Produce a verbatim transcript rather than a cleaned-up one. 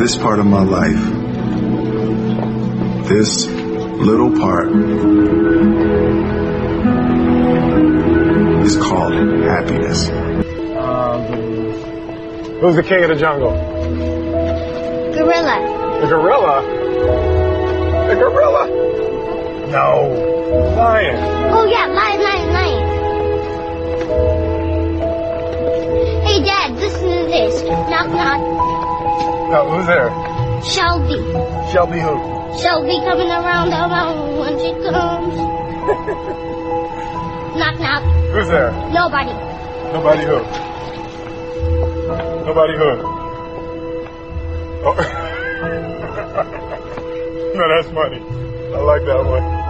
this part of my life, this little part, is called happiness. Um, who's the king of the jungle? Gorilla. The gorilla? The gorilla? No. Lion. Oh yeah, lion, lion, lion. Hey Dad, listen to this. Knock, knock. No, who's there? Shelby. Shelby who? Shelby coming around the mountain when she comes. Knock, knock. Who's there? Nobody. Nobody who? Nobody who? Oh. No, that's funny. I like that one.